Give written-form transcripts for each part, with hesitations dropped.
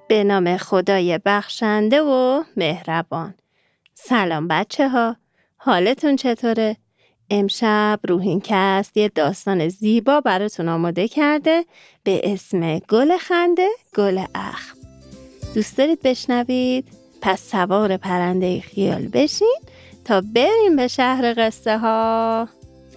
به نام خدای بخشنده و مهربان. سلام بچه ها، حالتون چطوره؟ امشب روحینکست یه داستان زیبا براتون آماده کرده به اسم گل خنده گل اخم. دوست دارید بشنوید؟ پس سوار پرنده خیال بشین تا بریم به شهر قصه ها.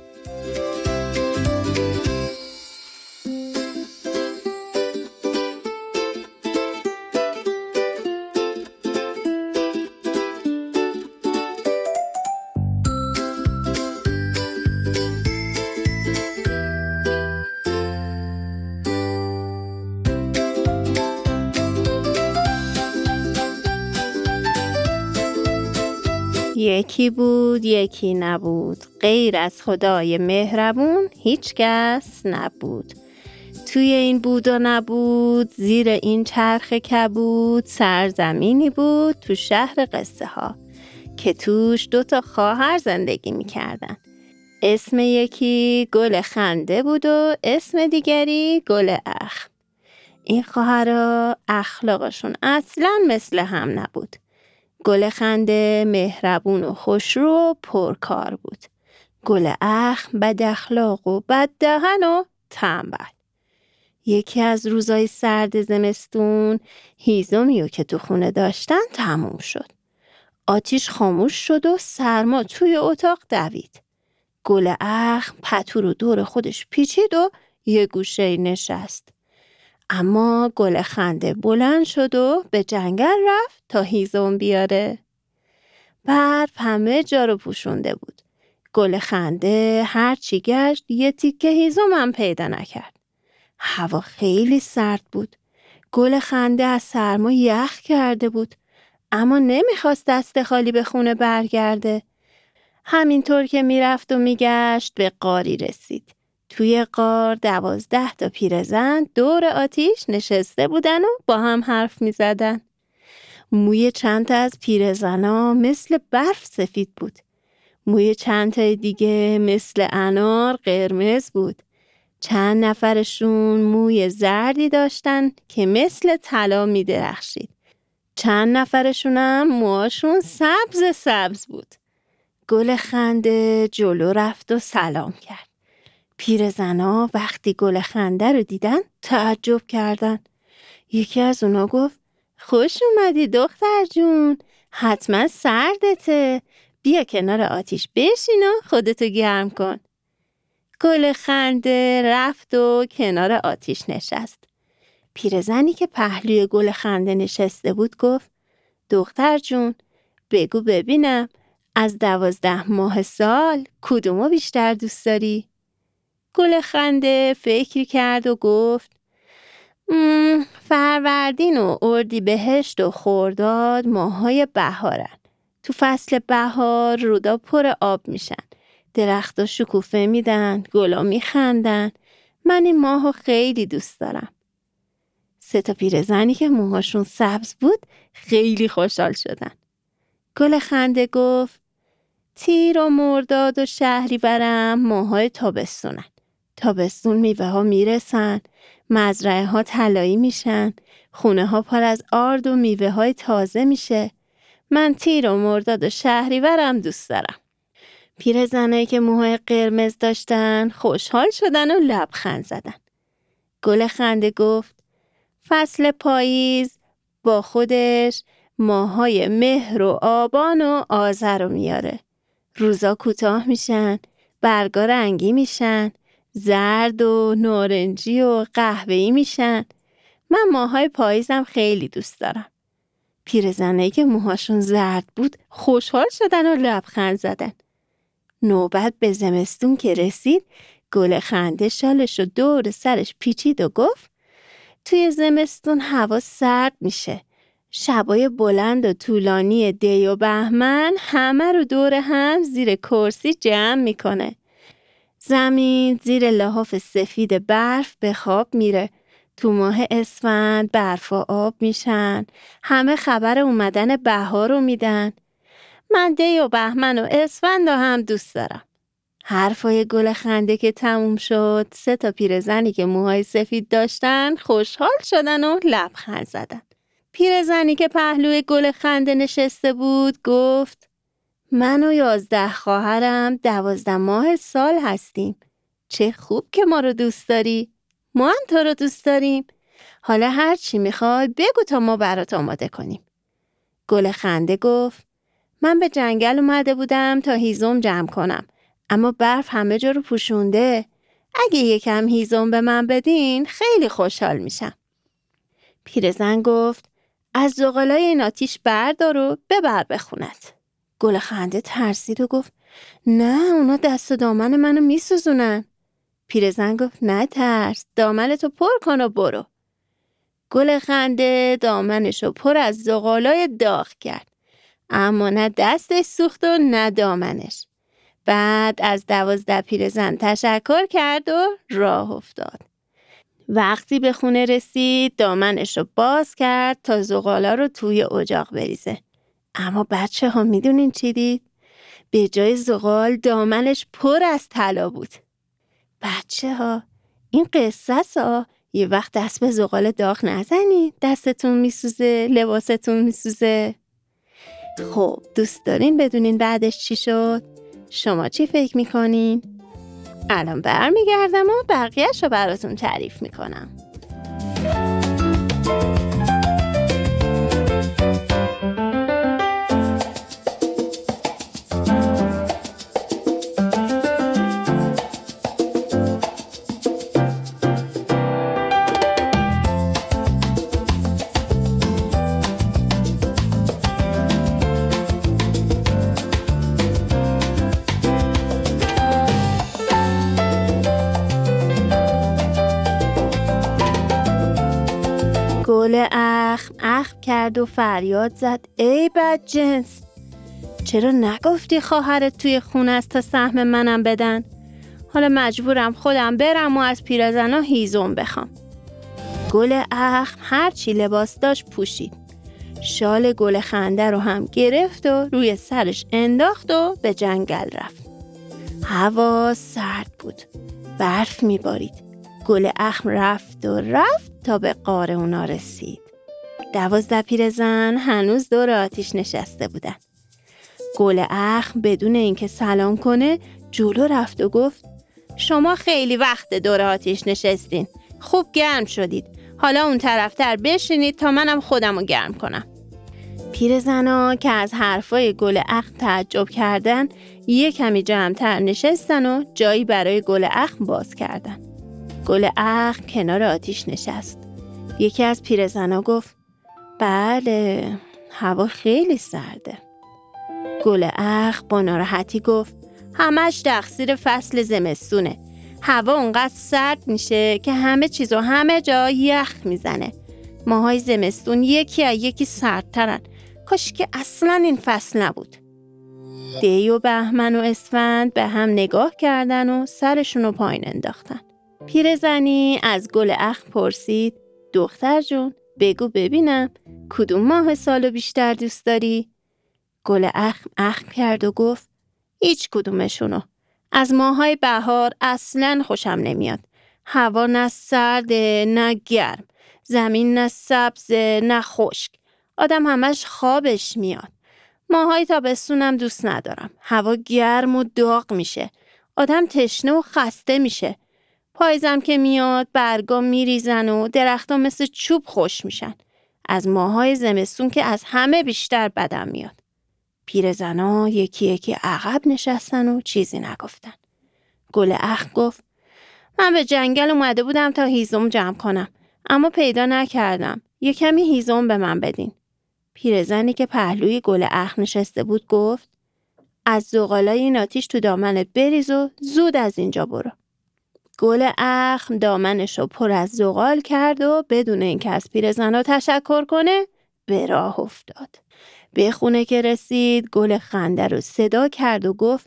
یکی بود یکی نبود، غیر از خدای مهربون هیچ کس نبود. توی این بود و نبود، زیر این چرخ کبود، سرزمینی بود تو شهر قصه ها که توش 2 خواهر زندگی میکردن. اسم یکی گل خنده بود و اسم دیگری گل اخم. این خواهرها اخلاقشون اصلاً مثل هم نبود. گل خنده مهربون و خوشرو و پرکار بود. گل اخم بد اخلاق و بد دهن و تنبل. یکی از روزای سرد زمستون هیزمیو که تو خونه داشتن تموم شد. آتیش خاموش شد و سرما توی اتاق دوید. گل اخم پتو رو دور خودش پیچید و یه گوشه نشست. اما گل خنده بلند شد و به جنگل رفت تا هیزم بیاره. برف همه جا رو پوشونده بود. گل خنده هر چی گشت یه تیکه هیزم هم پیدا نکرد. هوا خیلی سرد بود. گل خنده از سرما یخ کرده بود، اما نمیخواست دست خالی به خونه برگرده. همینطور که میرفت و میگشت به غاری رسید. توی غار 12 تا پیرزن دور آتیش نشسته بودن و با هم حرف می زدن. موی چند تا از پیرزنا مثل برف سفید بود. موی چند تا دیگه مثل انار قرمز بود. چند نفرشون موی زردی داشتن که مثل طلا می درخشید. چند نفرشون هم موهاشون سبز بود. گل خنده جلو رفت و سلام کرد. پیرزنا وقتی گل خنده رو دیدن تعجب کردن. یکی از اونا گفت: خوش اومدی دختر جون، حتما سردته، بیا کنار آتیش بشین و خودتو گرم کن. گل خنده رفت و کنار آتیش نشست. پیرزنی که پهلوی گل خنده نشسته بود گفت: دختر جون، بگو ببینم از 12 ماه سال کدومو بیشتر دوست داری؟ گل خنده فکر کرد و گفت: فروردین و اردیبهشت و خرداد ماهای بهارن. تو فصل بهار رودا پر آب میشن، درختا شکوفه میدن، گلا میخندن. من این ماهو خیلی دوست دارم. 3 تا پیرزنی که موهاشون سبز بود خیلی خوشحال شدن. گل خنده گفت: تیر و مرداد و شهریورم ماهای تابستونن. تابستون میوه ها میرسن، مزرعه ها طلایی میشن، خونه ها پر از آرد و میوه های تازه میشه. من تیر و مرداد و شهریورم دوست دارم. پیرزنایی که موهای قرمز داشتن خوشحال شدن و لبخند زدن. گل خنده گفت: فصل پاییز با خودش ماهای مهر و آبان و آذر رو میاره. روزا کوتاه میشن، برگا رنگی میشن، زرد و نارنجی و قهوه‌ای میشن. من ماهای پاییزم خیلی دوست دارم. پیرزنایی که موهاشون زرد بود خوشحال شدن و لبخند زدن. نوبت به زمستون که رسید، گل خنده شالشو دور سرش پیچید و گفت: توی زمستون هوا سرد میشه. شبای بلند و طولانی دی و بهمن همه رو دور هم زیر کرسی جمع میکنه. زمین زیر لحاف سفید برف به خواب میره. تو ماه اسفند برف و آب میشن. همه خبر اومدن بهار رو میدن. من دی و بهمن و اسفند رو هم دوست دارم. حرفای گل خنده که تموم شد، 3 تا پیرزنی که موهای سفید داشتن خوشحال شدن و لبخند زدن. پیرزنی که پهلوی گل خنده نشسته بود گفت من و 11 خواهرم 12 ماه سال هستیم. چه خوب که ما رو دوست داری. ما هم تو رو دوست داریم. حالا هر چی میخوای بگو تا ما برات آماده کنیم. گل خنده گفت من به جنگل اومده بودم تا هیزم جمع کنم. اما برف همه جا رو پوشونده. اگه یکم هیزم به من بدین خیلی خوشحال میشم. پیرزن گفت از زغالای این آتیش بردار و ببر به خونت. گل خنده ترسید و گفت نه اونا دست و دامن منو میسوزونن. پیرزن گفت نه ترس، دامنتو پر کن و برو. گل خنده دامنشو پر از زغالای داغ کرد. اما نه دستش سوخت و نه دامنش. بعد از 12 پیرزن تشکر کرد و راه افتاد. وقتی به خونه رسید دامنش رو باز کرد تا زغالا رو توی اجاق بریزه. اما بچه ها میدونین چی دید؟ به جای زغال دامنش پر از طلا بود. بچه ها این قصه ها یه وقت دست به زغال داغ نزنید. دستتون میسوزه، لباستون میسوزه. خب دوست دارین بدونین بعدش چی شد؟ شما چی فکر میکنین؟ الان برمیگردم و بقیه‌شو براتون تعریف میکنم. گل اخم کرد و فریاد زد ای بدجنس، چرا نگفتی خواهرت توی خونه است تا سهم منم بدن؟ حالا مجبورم خودم برم و از پیرزنا هیزم بخوام. گل اخم هرچی لباس داشت پوشید. شال گل خنده رو هم گرفت و روی سرش انداخت و به جنگل رفت. هوا سرد بود. برف میبارید. گل اخم رفت تا به غار اونا رسید. 12 پیرزن هنوز دور آتیش نشسته بودن. گل اخم بدون اینکه سلام کنه جلو رفت و گفت شما خیلی وقت دور آتیش نشستین. خوب گرم شدید. حالا اون طرفتر بشینید تا منم خودمو گرم کنم. پیرزنا که از حرفای گل اخم تعجب کردن یه کمی جمع‌تر نشستن و جایی برای گل اخم باز کردن. گل اخم کنار آتیش نشست. یکی از پیرزنا گفت بله هوا خیلی سرده. گل اخم با ناراحتی گفت همش تقصیر فصل زمستونه. هوا اونقدر سرد میشه که همه چیز و همه جا یخ میزنه. ماهای زمستون یکی از یکی سردترن. کاش که اصلا این فصل نبود. دی و بهمن و اسفند به هم نگاه کردن و سرشونو پایین انداختن. پیرزنی از گل اخم پرسید دختر جون بگو ببینم کدوم ماه سالو بیشتر دوست داری؟ گل اخم کرد و گفت هیچ کدومشونو. از ماهای بهار اصلاً خوشم نمیاد. هوا نه سرده نه گرم. زمین نه سبزه نه خشک. آدم همش خوابش میاد. ماهای تابستونم دوست ندارم. هوا گرم و داغ میشه. آدم تشنه و خسته میشه. پاییزم که میاد برگا میریزن و درختا مثل چوب خوش میشن. از ماهای زمستون که از همه بیشتر بدم میاد. پیرزنا یکی یکی عقب نشستن و چیزی نگفتن. گل اخم گفت من به جنگل اومده بودم تا هیزم جمع کنم. اما پیدا نکردم. یه کمی هیزم به من بدین. پیرزنی که پهلوی گل اخم نشسته بود گفت از زغالای این آتیش تو دامنت بریز و زود از اینجا برو. گل اخم دامنشو پر از زغال کرد و بدون اینکه از پیرزنا تشکر کنه به راه افتاد. به خونه که رسید گل خنده رو صدا کرد و گفت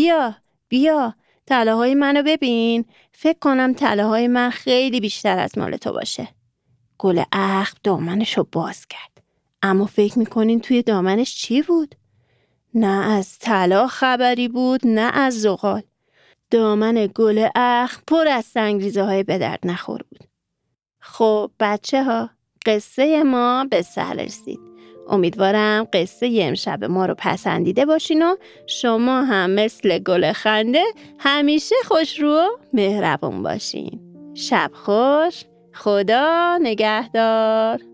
بیا طلاهای منو ببین. فکر کنم طلاهای من خیلی بیشتر از مال تو باشه. گل اخم دامنشو باز کرد. اما فکر میکنین توی دامنش چی بود؟ نه از طلا خبری بود نه از زغال. دامن گل اخم پر از سنگریزه های به درد نخور بود. خب بچه ها قصه ما به سر رسید. امیدوارم قصه امشب ما رو پسندیده باشین و شما هم مثل گل خنده همیشه خوشرو و مهربون باشین. شب خوش. خدا نگهدار.